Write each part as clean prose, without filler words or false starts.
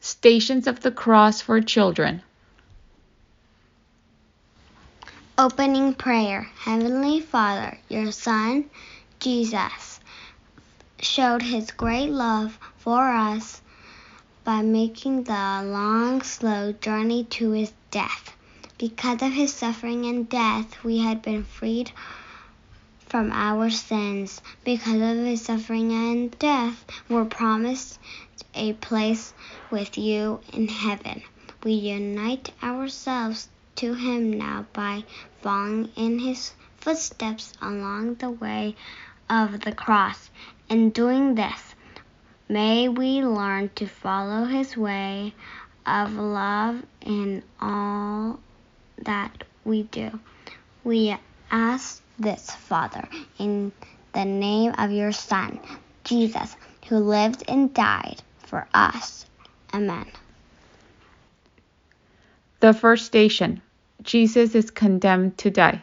Stations of the Cross for Children. Opening prayer. Heavenly Father, your Son, Jesus, showed his great love for us by making the long, slow journey to his death. Because of his suffering and death, we had been freed from our sins. Because of his suffering and death, we're promised a place with you in heaven. We unite ourselves to him now by following in his footsteps along the way of the cross. In doing this, may we learn to follow his way of love in all that we do. We ask this, Father, in the name of your Son, Jesus, who lived and died for us. Amen. The first station. Jesus is condemned to die.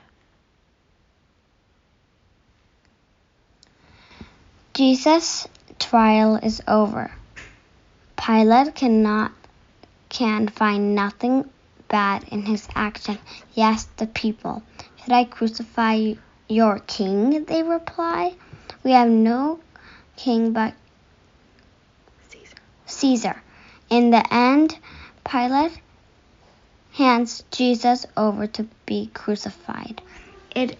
Jesus' trial is over. Pilate can find nothing bad in his action. He asked the people, "Should I crucify your king?" They reply, "We have no king but Caesar." In the end, Pilate hands Jesus over to be crucified. It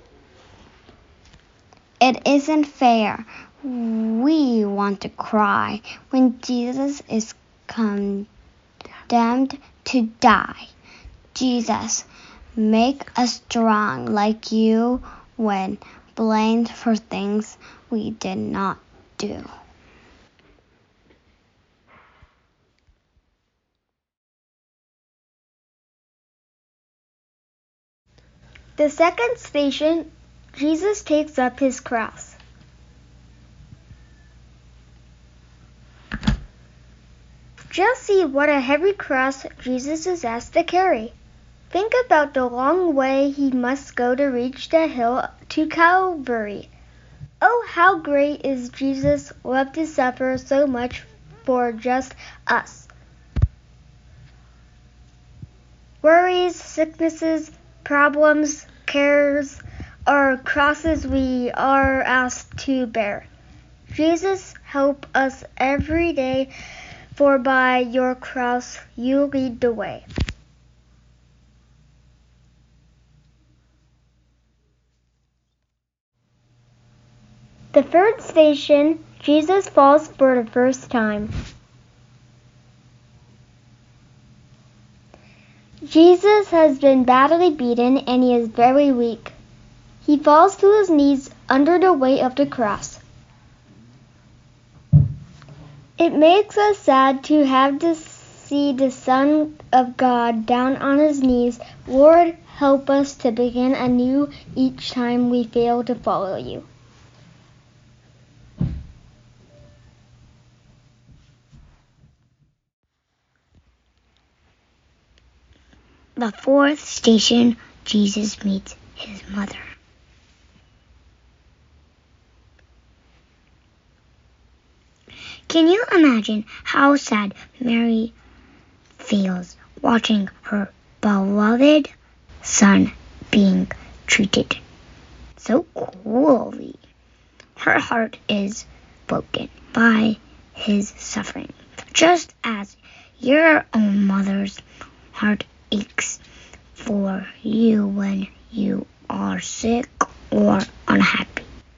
isn't fair. We want to cry when Jesus is condemned to die. Jesus, make us strong like you when blamed for things we did not do. The second station, Jesus takes up his cross. Just see what a heavy cross Jesus is asked to carry. Think about the long way he must go to reach the hill to Calvary. Oh, how great is Jesus' love to suffer so much for just us. Worries, sicknesses, problems, cares, are crosses we are asked to bear. Jesus, help us every day, for by your cross you lead the way. The third station, Jesus falls for the first time. Jesus has been badly beaten and he is very weak. He falls to his knees under the weight of the cross. It makes us sad to have to see the Son of God down on his knees. Lord, help us to begin anew each time we fail to follow you. The fourth station, Jesus meets his mother. Can you imagine how sad Mary feels watching her beloved son being treated so cruelly? Her heart is broken by his suffering, just as your own mother's heart aches for you when you are sick or unhappy.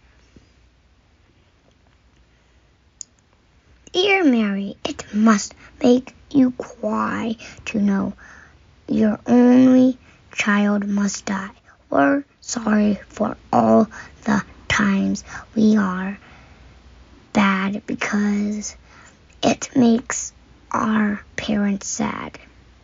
Dear Mary, it must make you cry to know your only child must die. We're sorry for all the times we are bad because it makes our parents sad.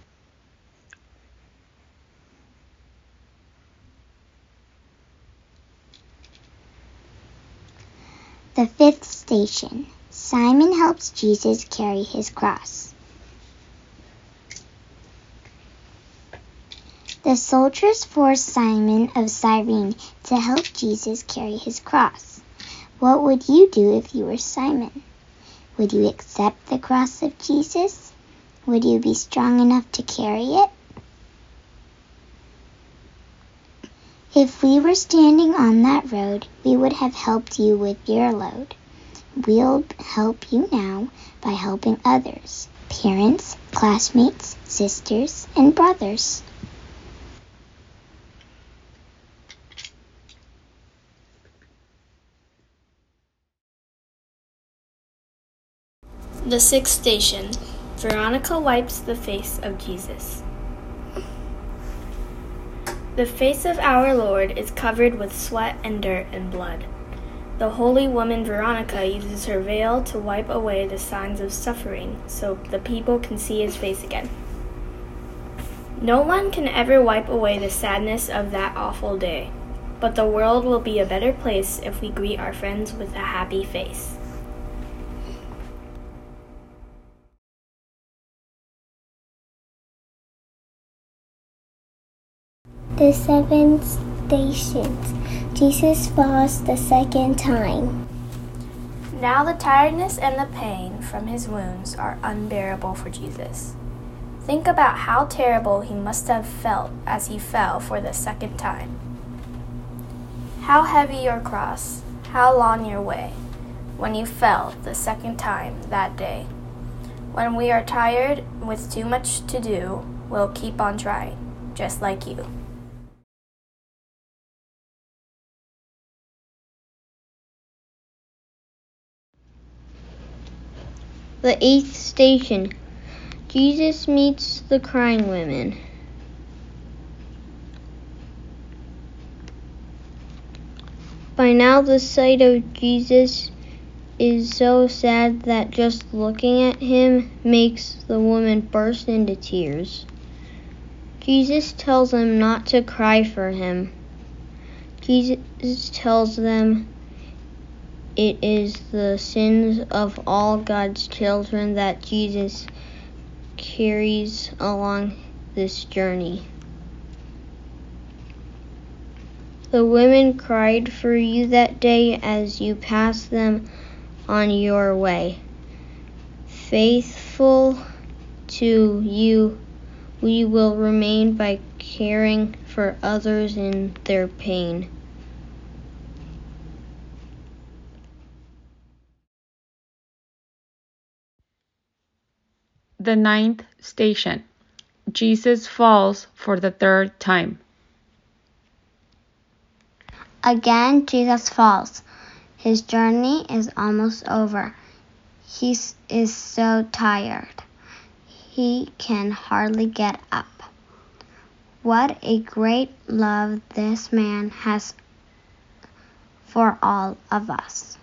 The fifth station. Simon helps Jesus carry his cross. The soldiers forced Simon of Cyrene to help Jesus carry his cross. What would you do if you were Simon? Would you accept the cross of Jesus? Would you be strong enough to carry it? If we were standing on that road, we would have helped you with your load. We'll help you now by helping others, parents, classmates, sisters, and brothers. The sixth station. Veronica wipes the face of Jesus. The face of our Lord is covered with sweat and dirt and blood. The holy woman Veronica uses her veil to wipe away the signs of suffering so the people can see his face again. No one can ever wipe away the sadness of that awful day, but the world will be a better place if we greet our friends with a happy face. The seventh station. Jesus falls the second time. Now the tiredness and the pain from his wounds are unbearable for Jesus. Think about how terrible he must have felt as he fell for the second time. How heavy your cross, how long your way, when you fell the second time that day. When we are tired with too much to do, we'll keep on trying, just like you. The eighth station. Jesus meets the crying women. By now the sight of Jesus is so sad that just looking at him makes the woman burst into tears. Jesus tells them not to cry for him. Jesus tells them it is the sins of all God's children that Jesus carries along this journey. The women cried for you that day as you passed them on your way. Faithful to you, we will remain by caring for others in their pain. The ninth station. Jesus falls for the third time. Again, Jesus falls. His journey is almost over. He is so tired. He can hardly get up. What a great love this man has for all of us.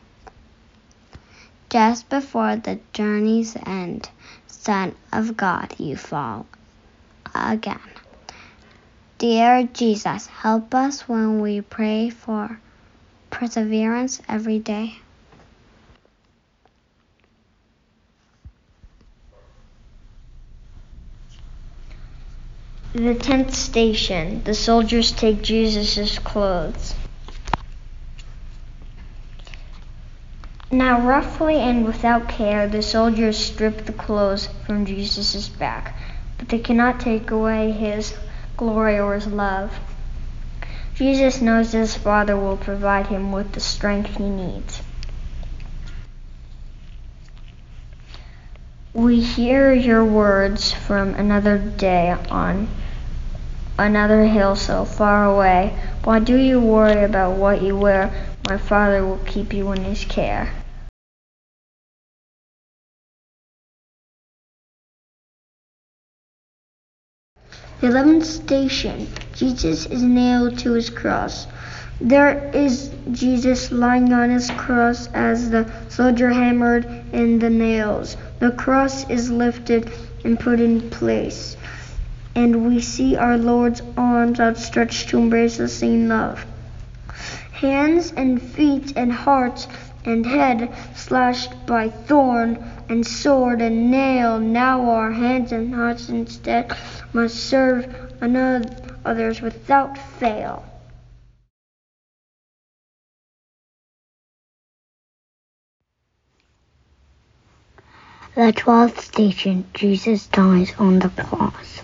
Just before the journey's end, Son of God, you fall again. Dear Jesus, help us when we pray for perseverance every day. The 10th station. The soldiers take Jesus' clothes. Now roughly and without care, the soldiers strip the clothes from Jesus' back, but they cannot take away his glory or his love. Jesus knows his Father will provide him with the strength he needs. We hear your words from another day on another hill so far away. Why do you worry about what you wear? My Father will keep you in his care. The 11th station. Jesus is nailed to his cross. There is Jesus lying on his cross as the soldier hammered in the nails. The cross is lifted and put in place, and we see our Lord's arms outstretched to embrace us in love. Hands and feet and heart and head slashed by thorn and sword and nail. Now our hands and hearts instead must serve others without fail. The 12th station, Jesus dies on the cross.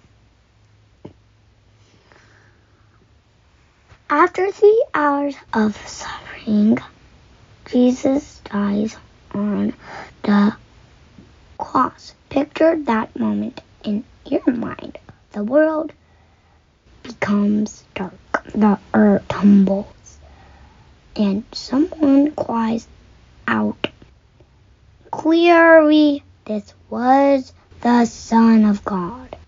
After 3 hours of suffering, Jesus dies on the cross. Picture that moment in your mind. The world becomes dark. The earth tumbles. And someone cries out, clearly, this was the Son of God.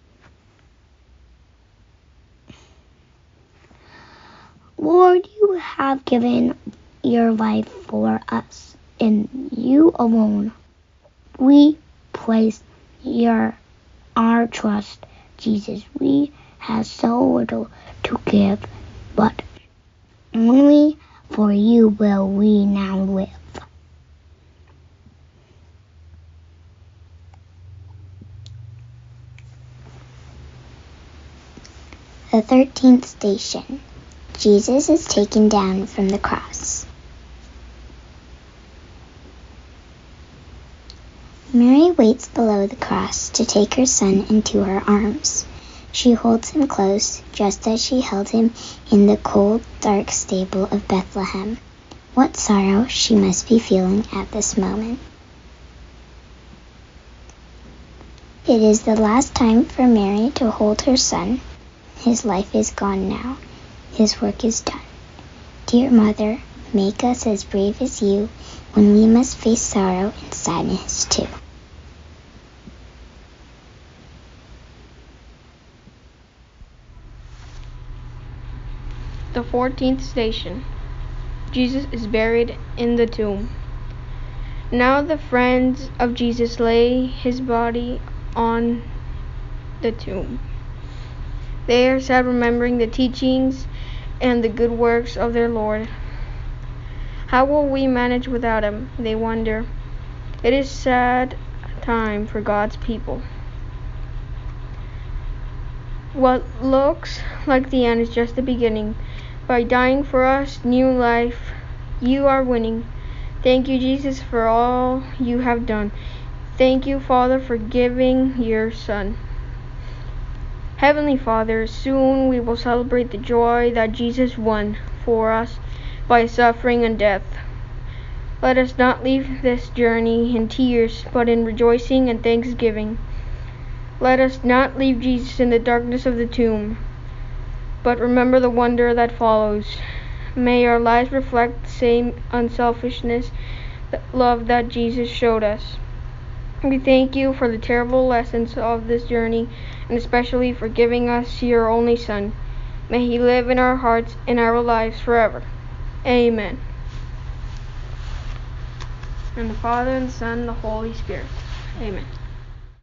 Lord, you have given your life for us. In you alone, we place our trust. Jesus, we have so little to give, but only for you will we now live. The 13th station. Jesus is taken down from the cross. Mary waits below the cross to take her son into her arms. She holds him close, just as she held him in the cold, dark stable of Bethlehem. What sorrow she must be feeling at this moment. It is the last time for Mary to hold her son. His life is gone now. His work is done. Dear Mother, make us as brave as you when we must face sorrow and sadness too. The 14th station. Jesus is buried in the tomb. Now the friends of Jesus lay his body on the tomb. They are sad, remembering the teachings and the good works of their Lord. How will we manage without him? They wonder. It is a sad time for God's people. What looks like the end is just the beginning. By dying for us, new life, you are winning. Thank you, Jesus, for all you have done. Thank you, Father, for giving your Son. Heavenly Father, soon we will celebrate the joy that Jesus won for us by suffering and death. Let us not leave this journey in tears, but in rejoicing and thanksgiving. Let us not leave Jesus in the darkness of the tomb, but remember the wonder that follows. May our lives reflect the same unselfishness, love that Jesus showed us. We thank you for the terrible lessons of this journey, and especially for giving us your only Son. May he live in our hearts and our lives forever. Amen. And the Father, and the Son, and the Holy Spirit. Amen.